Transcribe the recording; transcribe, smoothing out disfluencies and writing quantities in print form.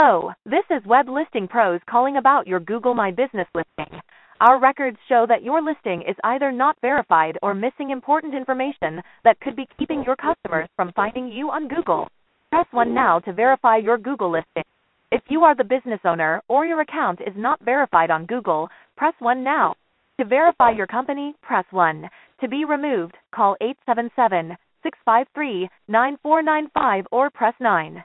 Hello, this is Web Listing Pros calling about your Google My Business listing. Our records show that your listing is either not verified or missing important information that could be keeping your customers from finding you on Google. Press 1 now to verify your Google listing. If you are the business owner or your account is not verified on Google, press 1 now. To verify your company, press 1. To be removed, call 877-653-9495 or press 9.